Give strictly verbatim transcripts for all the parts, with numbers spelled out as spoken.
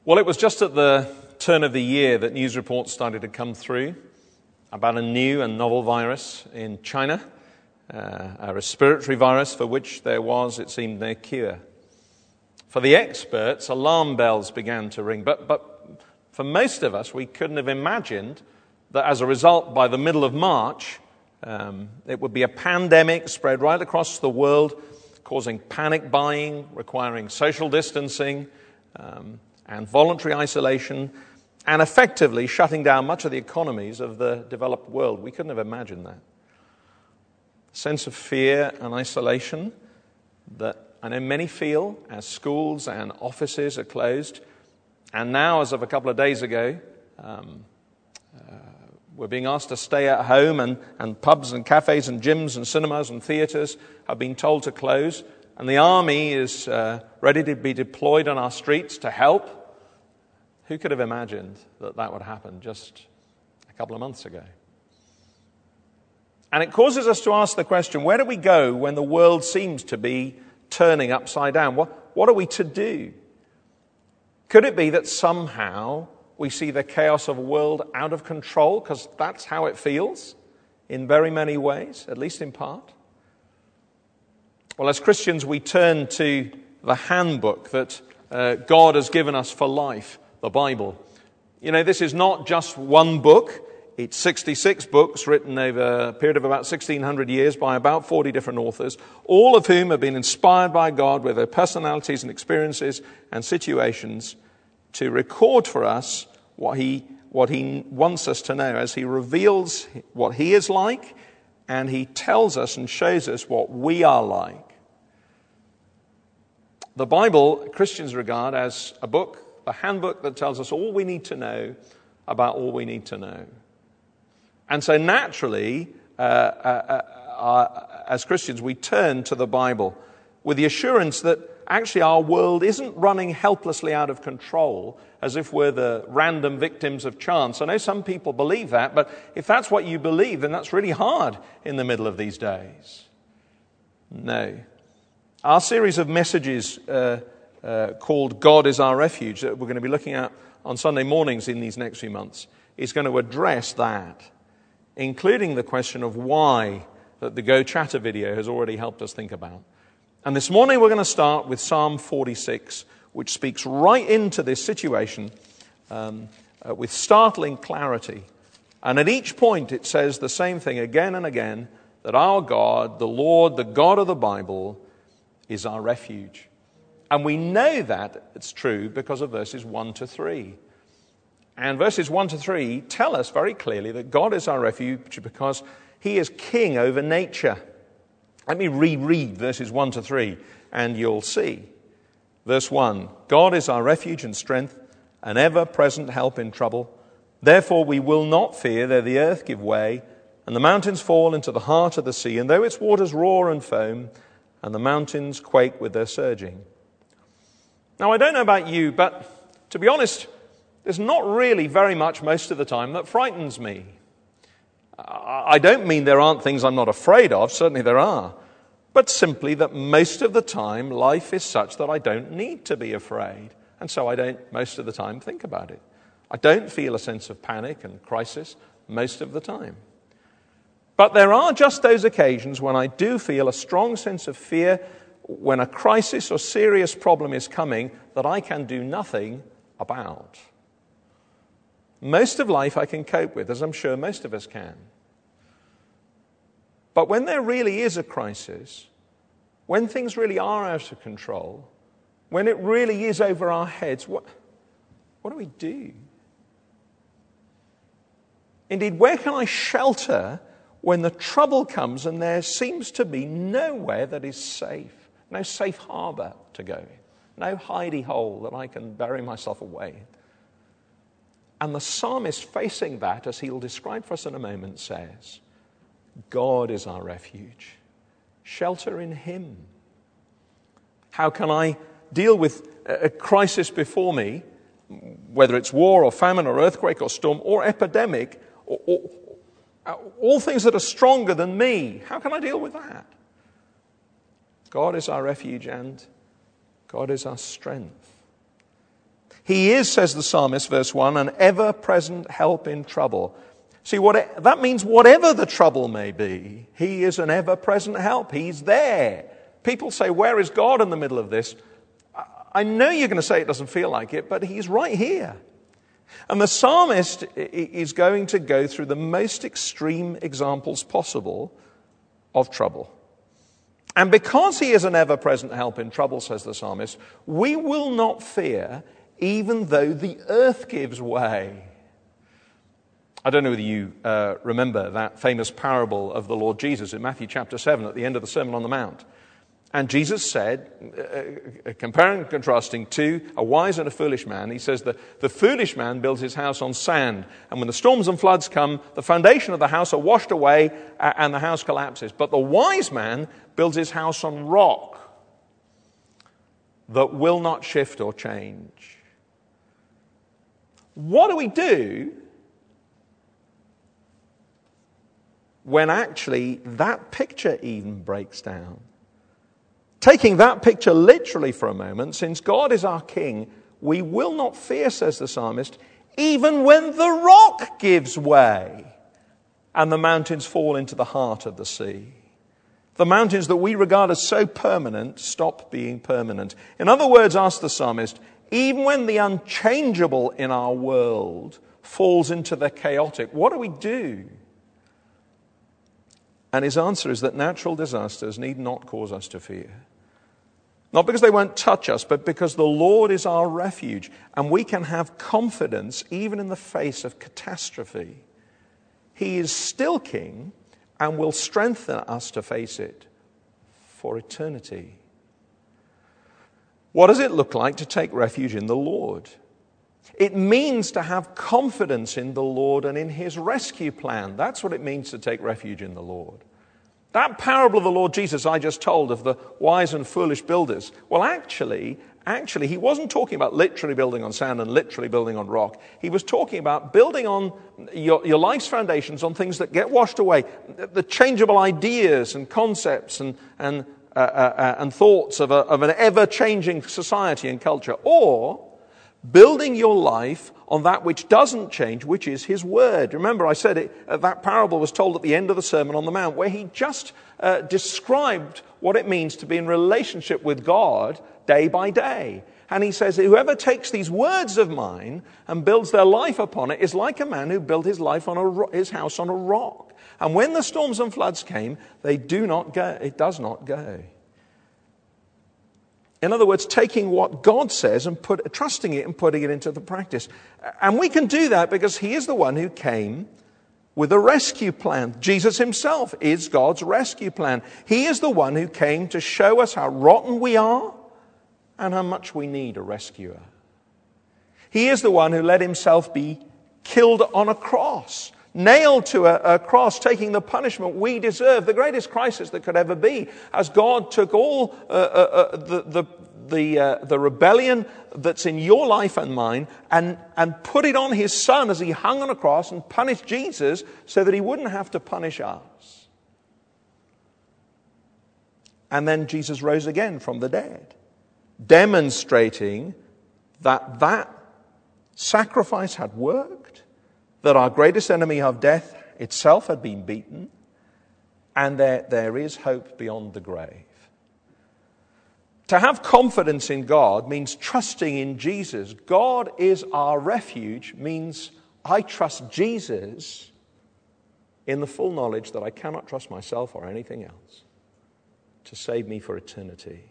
Well, it was just at the turn of the year that news reports started to come through about a new and novel virus in China, uh, a respiratory virus for which there was, it seemed, no cure. For the experts, alarm bells began to ring, but, but for most of us, we couldn't have imagined that as a result, by the middle of March, um, it would be a pandemic spread right across the world, causing panic buying, requiring social distancing, um, and voluntary isolation, and effectively shutting down much of the economies of the developed world. We couldn't have imagined that. A sense of fear and isolation that I know many feel as schools and offices are closed. And now, as of a couple of days ago, um, uh, we're being asked to stay at home, and, and pubs and cafes and gyms and cinemas and theatres have been told to close. And the army is uh, ready to be deployed on our streets to help. Who could have imagined that that would happen just a couple of months ago? And it causes us to ask the question, where do we go when the world seems to be turning upside down? What, what are we to do? Could it be that somehow we see the chaos of a world out of control, because that's how it feels in very many ways, at least in part? Well, as Christians, we turn to the handbook that uh, God has given us for life, the Bible. You know, this is not just one book. It's sixty-six books written over a period of about sixteen hundred years by about forty different authors, all of whom have been inspired by God with their personalities and experiences and situations to record for us what he, what he wants us to know as he reveals what he is like, and he tells us and shows us what we are like. The Bible, Christians regard as a book, the handbook that tells us all we need to know about all we need to know. And so naturally, uh, uh, uh, as Christians, we turn to the Bible with the assurance that actually our world isn't running helplessly out of control as if we're the random victims of chance. I know some people believe that, but if that's what you believe, then that's really hard in the middle of these days. No. Our series of messages uh, uh, called God is Our Refuge that we're going to be looking at on Sunday mornings in these next few months is going to address that, including the question of why that the Go Chatter video has already helped us think about. And this morning we're going to start with Psalm forty-six, which speaks right into this situation um, uh, with startling clarity. And at each point it says the same thing again and again, that our God, the Lord, the God of the Bible, is our refuge. And we know that it's true because of verses one to three. And verses one to three tell us very clearly that God is our refuge because he is king over nature. Let me reread verses one to three and you'll see. Verse one, God is our refuge and strength, an ever-present help in trouble. Therefore we will not fear, though the earth give way, and the mountains fall into the heart of the sea, and though its waters roar and foam, and the mountains quake with their surging. Now, I don't know about you, but to be honest, there's not really very much most of the time that frightens me. I don't mean there aren't things I'm not afraid of, certainly there are, but simply that most of the time life is such that I don't need to be afraid, and so I don't most of the time think about it. I don't feel a sense of panic and crisis most of the time. But there are just those occasions when I do feel a strong sense of fear when a crisis or serious problem is coming that I can do nothing about. Most of life I can cope with, as I'm sure most of us can. But when there really is a crisis, when things really are out of control, when it really is over our heads, what, what do we do? Indeed, where can I shelter when the trouble comes and there seems to be nowhere that is safe, no safe harbor to go in, no hidey hole that I can bury myself away in? And the psalmist, facing that, as he'll describe for us in a moment, says, God is our refuge. Shelter in him. How can I deal with a crisis before me, whether it's war or famine or earthquake or storm or epidemic, or, or, all things that are stronger than me? How can I deal with that? God is our refuge and God is our strength. He is, says the psalmist, verse one, an ever-present help in trouble. See, what that means, whatever the trouble may be, he is an ever-present help. He's there. People say, where is God in the middle of this? I know you're going to say it doesn't feel like it, but he's right here. And the psalmist is going to go through the most extreme examples possible of trouble. And because he is an ever-present help in trouble, says the psalmist, we will not fear even though the earth gives way. I don't know whether you uh, remember that famous parable of the Lord Jesus in Matthew chapter seven at the end of the Sermon on the Mount. And Jesus said, uh, comparing and contrasting to a wise and a foolish man, he says that the foolish man builds his house on sand. And when the storms and floods come, the foundation of the house are washed away uh, and the house collapses. But the wise man builds his house on rock that will not shift or change. What do we do when actually that picture even breaks down? Taking that picture literally for a moment, since God is our King, we will not fear, says the psalmist, even when the rock gives way and the mountains fall into the heart of the sea. The mountains that we regard as so permanent stop being permanent. In other words, asks the psalmist, even when the unchangeable in our world falls into the chaotic, what do we do? And his answer is that natural disasters need not cause us to fear. Not because they won't touch us, but because the Lord is our refuge, and we can have confidence even in the face of catastrophe. He is still King and will strengthen us to face it for eternity. What does it look like to take refuge in the Lord? It means to have confidence in the Lord and in his rescue plan. That's what it means to take refuge in the Lord. That parable of the Lord Jesus I just told of the wise and foolish builders, well, actually, actually, he wasn't talking about literally building on sand and literally building on rock. He was talking about building on your, your life's foundations on things that get washed away, the changeable ideas and concepts and and uh, uh, and thoughts of, a, of an ever-changing society and culture, or building your life on that which doesn't change, which is his word. Remember, I said it, uh, that parable was told at the end of the Sermon on the Mount, where he just uh, described what it means to be in relationship with God day by day. And he says, whoever takes these words of mine and builds their life upon it is like a man who built his life on a ro- his house on a rock. And when the storms and floods came, they do not go. It does not go. In other words, taking what God says and put, trusting it and putting it into the practice. And we can do that because he is the one who came with a rescue plan. Jesus himself is God's rescue plan. He is the one who came to show us how rotten we are and how much we need a rescuer. He is the one who let himself be killed on a cross, nailed to a, a cross, taking the punishment we deserve, the greatest crisis that could ever be, as God took all uh, uh, uh, the the the, uh, the rebellion that's in your life and mine and, and put it on his son as he hung on a cross and punished Jesus so that he wouldn't have to punish us. And then Jesus rose again from the dead, demonstrating that that sacrifice had worked, that our greatest enemy of death itself had been beaten, and that there is hope beyond the grave. To have confidence in God means trusting in Jesus. God is our refuge means I trust Jesus in the full knowledge that I cannot trust myself or anything else to save me for eternity.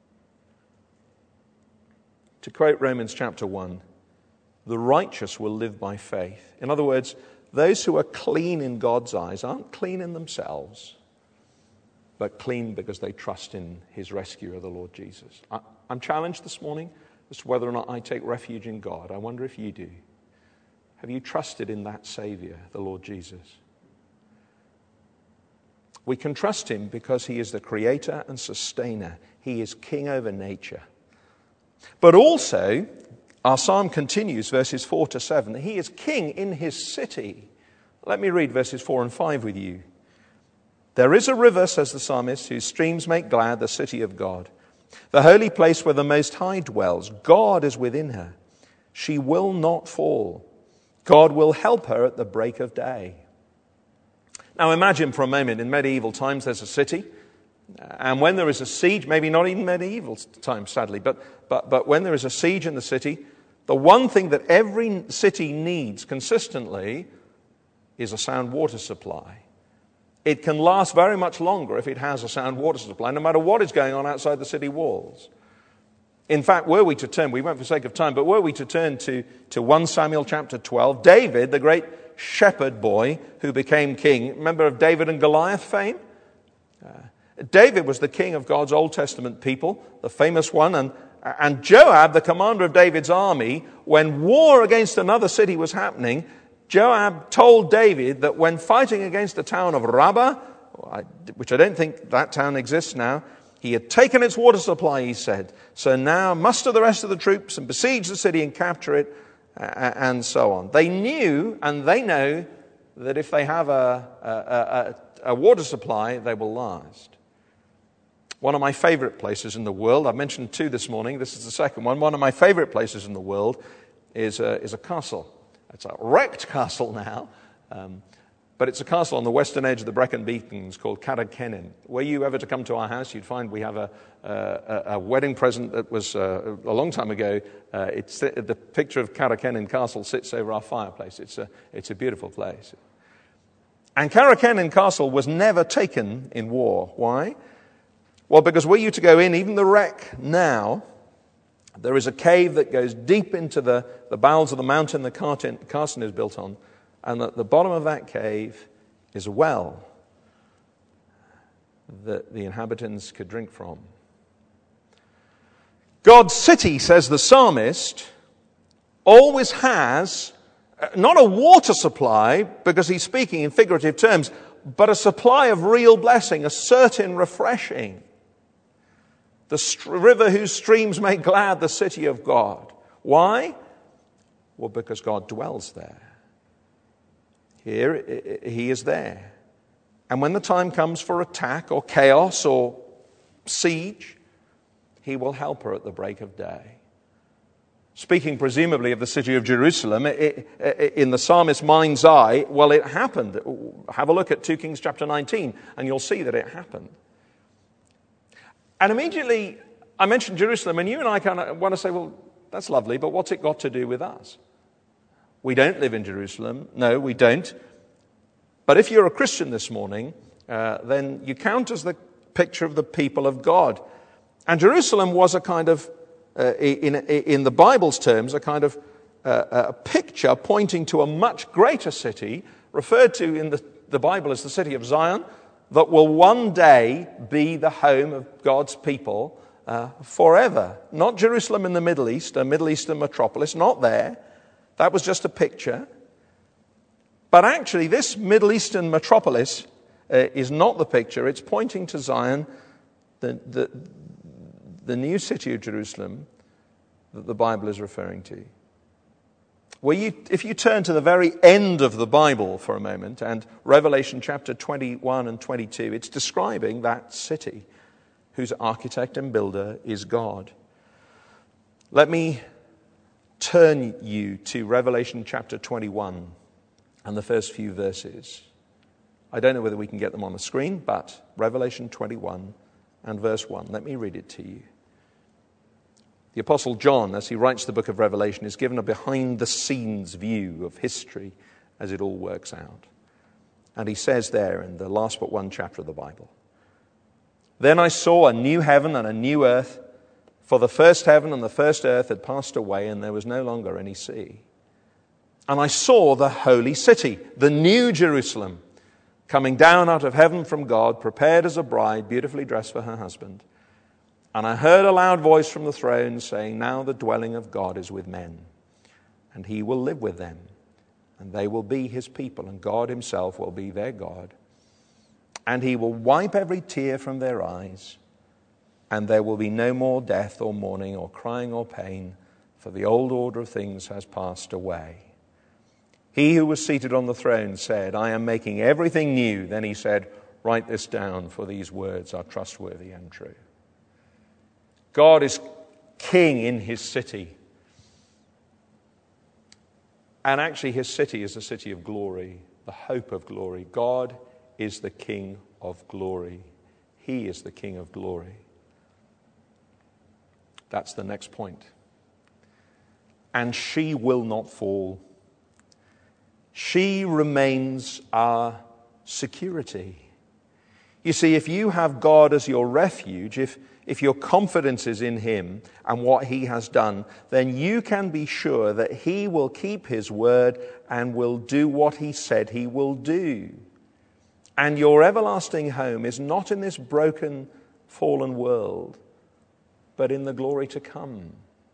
To quote Romans chapter one, the righteous will live by faith. In other words, those who are clean in God's eyes aren't clean in themselves, but clean because they trust in his rescuer, the Lord Jesus. I, I'm challenged this morning as to whether or not I take refuge in God. I wonder if you do. Have you trusted in that Savior, the Lord Jesus? We can trust him because he is the creator and sustainer. He is king over nature. But also, our psalm continues, verses four to seven. He is king in his city. Let me read verses four and five with you. There is a river, says the psalmist, whose streams make glad the city of God, the holy place where the Most High dwells. God is within her. She will not fall. God will help her at the break of day. Now imagine for a moment, in medieval times there's a city, and when there is a siege, maybe not even medieval times sadly, but, but, but when there is a siege in the city, the one thing that every city needs consistently is a sound water supply. It can last very much longer if it has a sound water supply, no matter what is going on outside the city walls. In fact, were we to turn, we won't for sake of time, but were we to turn to, to First Samuel chapter twelve, David, the great shepherd boy who became king, remember of David and Goliath fame? Uh, David was the king of God's Old Testament people, the famous one, and, and Joab, the commander of David's army, when war against another city was happening, Joab told David that when fighting against the town of Rabbah, which I don't think that town exists now, he had taken its water supply, he said. So now muster the rest of the troops and besiege the city and capture it, and so on. They knew and they know that if they have a, a, a, a water supply, they will last. One of my favorite places in the world, I've mentioned two this morning, this is the second one. One of my favorite places in the world is a, is a castle. It's a wrecked castle now, um, but it's a castle on the western edge of the Brecon Beacons called Carrick-Kenin. Were you ever to come to our house, you'd find we have a, a, a wedding present that was uh, a long time ago. Uh, it's the picture of Carrick-Kenin Castle sits over our fireplace. It's a, it's a beautiful place. And Carrick-Kenin Castle was never taken in war. Why? Well, because were you to go in, even the wreck now, there is a cave that goes deep into the, the bowels of the mountain the castle is built on, and at the bottom of that cave is a well that the inhabitants could drink from. God's city, says the psalmist, always has not a water supply, because he's speaking in figurative terms, but a supply of real blessing, a certain refreshing. The st- river whose streams make glad the city of God. Why? Well, because God dwells there. Here, he is there. And when the time comes for attack or chaos or siege, he will help her at the break of day. Speaking presumably of the city of Jerusalem, it, it, in the psalmist's mind's eye, well, it happened. Have a look at two Kings chapter nineteen, and you'll see that it happened. And immediately, I mentioned Jerusalem, and you and I kind of want to say, well, that's lovely, but what's it got to do with us? We don't live in Jerusalem. No, we don't. But if you're a Christian this morning, uh, then you count as the picture of the people of God. And Jerusalem was a kind of, uh, in, in the Bible's terms, a kind of uh, a picture pointing to a much greater city, referred to in the, the Bible as the city of Zion, that will one day be the home of God's people uh, forever. Not Jerusalem in the Middle East, a Middle Eastern metropolis, not there. That was just a picture. But actually, this Middle Eastern metropolis uh, is not the picture. It's pointing to Zion, the, the, the new city of Jerusalem that the Bible is referring to. Well, you, if you turn to the very end of the Bible for a moment, and Revelation chapter twenty-one and twenty-two, it's describing that city whose architect and builder is God. Let me turn you to Revelation chapter twenty-one and the first few verses. I don't know whether we can get them on the screen, but Revelation twenty-one and verse one. Let me read it to you. The Apostle John, as he writes the book of Revelation, is given a behind-the-scenes view of history as it all works out. And he says there in the last but one chapter of the Bible, "Then I saw a new heaven and a new earth, for the first heaven and the first earth had passed away, and there was no longer any sea. And I saw the holy city, the new Jerusalem, coming down out of heaven from God, prepared as a bride, beautifully dressed for her husband. And I heard a loud voice from the throne saying, 'Now the dwelling of God is with men, and he will live with them, and they will be his people, and God himself will be their God. And he will wipe every tear from their eyes, and there will be no more death or mourning or crying or pain, for the old order of things has passed away.' He who was seated on the throne said, 'I am making everything new.' Then he said, 'Write this down, for these words are trustworthy and true.'" God is king in his city. And actually his city is a city of glory, the hope of glory. God is the King of glory. He is the King of glory. That's the next point. And she will not fall. She remains our security. You see, if you have God as your refuge, if, if your confidence is in him and what he has done, then you can be sure that he will keep his word and will do what he said he will do. And your everlasting home is not in this broken, fallen world, but in the glory to come.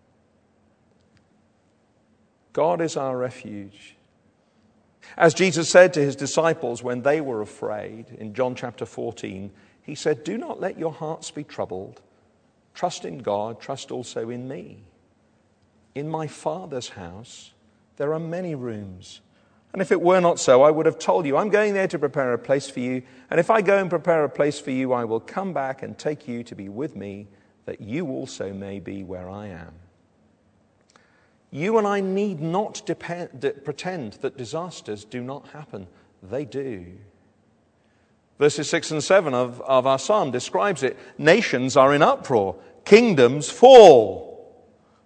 God is our refuge. As Jesus said to his disciples when they were afraid, in John chapter fourteen, he said, "Do not let your hearts be troubled. Trust in God, trust also in me. In my Father's house there are many rooms. And if it were not so, I would have told you, I'm going there to prepare a place for you. And if I go and prepare a place for you, I will come back and take you to be with me, that you also may be where I am." You and I need not depend, pretend that disasters do not happen. They do. Verses six and seven of, of our psalm describes it. Nations are in uproar. Kingdoms fall.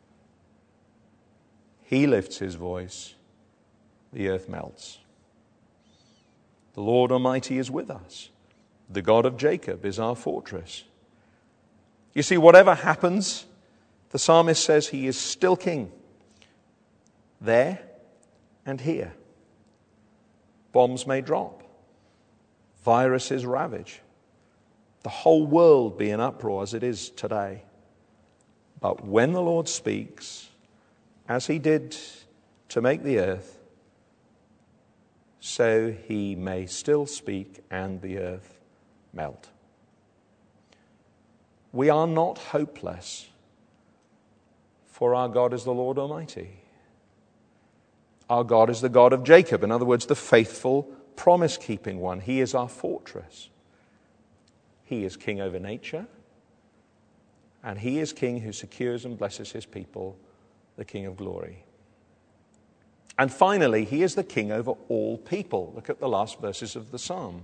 He lifts his voice. The earth melts. The Lord Almighty is with us. The God of Jacob is our fortress. You see, whatever happens, the psalmist says he is still king. There and here. Bombs may drop. Viruses ravage. The whole world be in uproar as it is today. But when the Lord speaks, as he did to make the earth, so he may still speak and the earth melt. We are not hopeless, for our God is the Lord Almighty. Our God is the God of Jacob, in other words, the faithful, promise-keeping one. He is our fortress. He is king over nature, and he is king who secures and blesses his people, the King of glory. And finally, he is the king over all people. Look at the last verses of the psalm.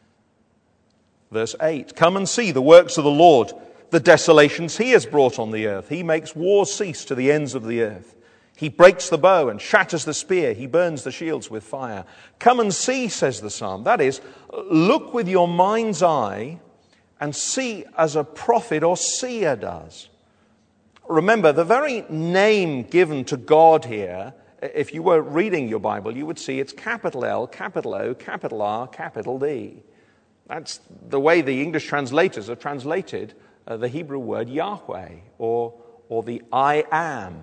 Verse eight, "Come and see the works of the Lord, the desolations he has brought on the earth. He makes wars cease to the ends of the earth. He breaks the bow and shatters the spear. He burns the shields with fire. Come and see," says the psalm. That is, look with your mind's eye and see as a prophet or seer does. Remember, the very name given to God here, if you were reading your Bible, you would see it's capital L, capital O, capital R, capital D. That's the way the English translators have translated uh, the Hebrew word Yahweh, or, or the I am.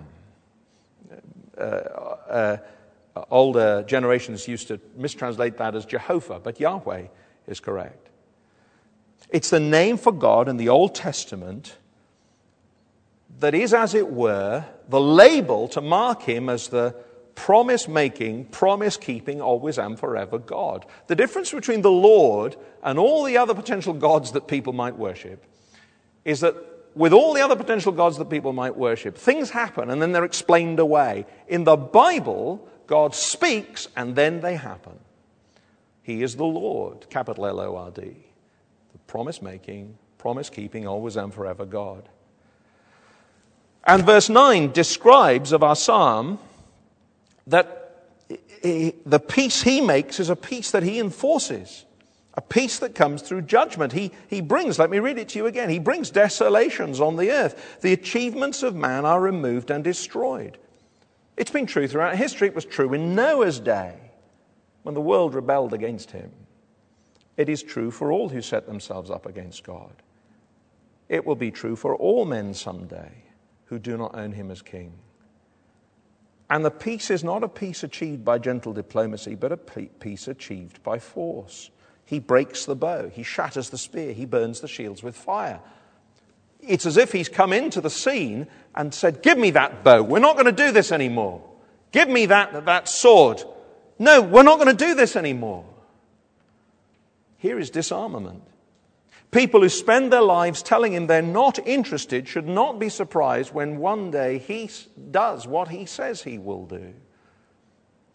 Uh, uh, uh, older generations used to mistranslate that as Jehovah, but Yahweh is correct. It's the name for God in the Old Testament that is, as it were, the label to mark him as the promise-making, promise-keeping, always and forever God. The difference between the Lord and all the other potential gods that people might worship is that with all the other potential gods that people might worship, things happen and then they're explained away. In the Bible, God speaks and then they happen. He is the Lord, capital L O R D, the promise-making, promise-keeping, always and forever God. And verse nine describes of our psalm that the peace he makes is a peace that he enforces. A peace that comes through judgment. He, he brings, let me read it to you again, he brings desolations on the earth. The achievements of man are removed and destroyed. It's been true throughout history. It was true in Noah's day when the world rebelled against him. It is true for all who set themselves up against God. It will be true for all men someday who do not own him as king. And the peace is not a peace achieved by gentle diplomacy, but a peace achieved by force. He breaks the bow. He shatters the spear. He burns the shields with fire. It's as if he's come into the scene and said, "Give me that bow. We're not going to do this anymore. Give me that, that sword. No, we're not going to do this anymore." Here is disarmament. People who spend their lives telling him they're not interested should not be surprised when one day he does what he says he will do.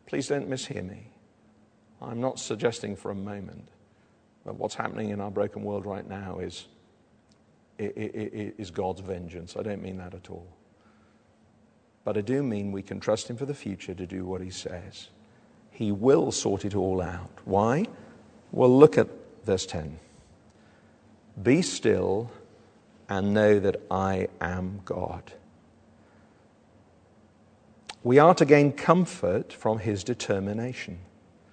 Please don't mishear me. I'm not suggesting for a moment that what's happening in our broken world right now is, is God's vengeance. I don't mean that at all. But I do mean we can trust him for the future to do what he says. He will sort it all out. Why? Well, look at verse ten. Be still and know that I am God. We are to gain comfort from his determination.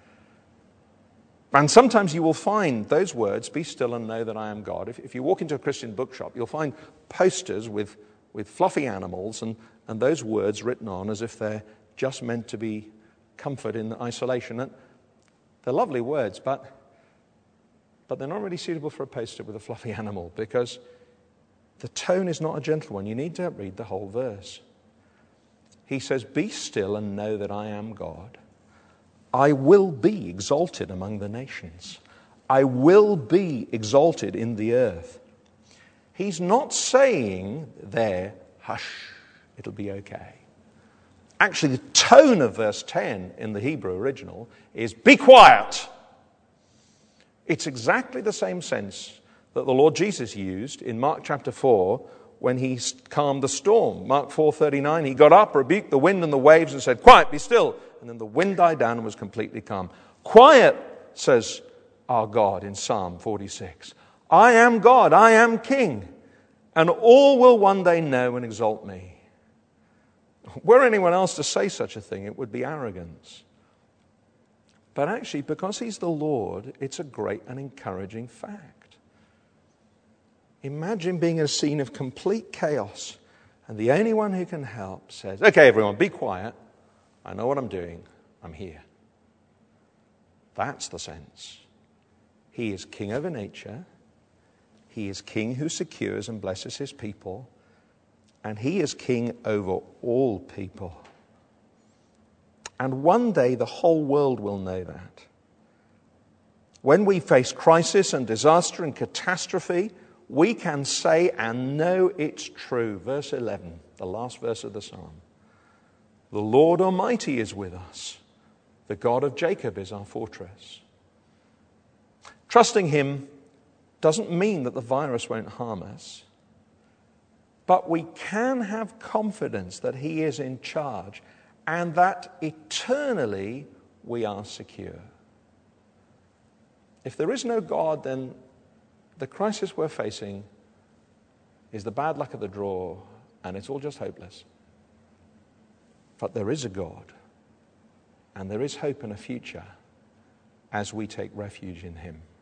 And sometimes you will find those words, be still and know that I am God. If, if you walk into a Christian bookshop, you'll find posters with, with fluffy animals and, and those words written on as if they're just meant to be comfort in isolation. And they're lovely words, but, but they're not really suitable for a poster with a fluffy animal because the tone is not a gentle one. You need to read the whole verse. He says, be still and know that I am God. I will be exalted among the nations. I will be exalted in the earth. He's not saying there, hush, it'll be okay. Actually, the tone of verse ten in the Hebrew original is, be quiet. It's exactly the same sense that the Lord Jesus used in Mark chapter four when he calmed the storm. Mark four thirty-nine, he got up, rebuked the wind and the waves and said, quiet, be still. And then the wind died down and was completely calm. Quiet, says our God in Psalm forty-six. I am God, I am King, and all will one day know and exalt me. Were anyone else to say such a thing, it would be arrogance. But actually, because he's the Lord, it's a great and encouraging fact. Imagine being in a scene of complete chaos, and the only one who can help says, okay, everyone, be quiet. I know what I'm doing. I'm here. That's the sense. He is king over nature. He is king who secures and blesses his people. And he is king over all people. And one day the whole world will know that. When we face crisis and disaster and catastrophe, we can say and know it's true. Verse eleven, the last verse of the psalm. The Lord Almighty is with us. The God of Jacob is our fortress. Trusting him doesn't mean that the virus won't harm us. But we can have confidence that he is in charge and that eternally we are secure. If there is no God, then the crisis we're facing is the bad luck of the draw and it's all just hopeless. But there is a God, and there is hope and a future as we take refuge in him.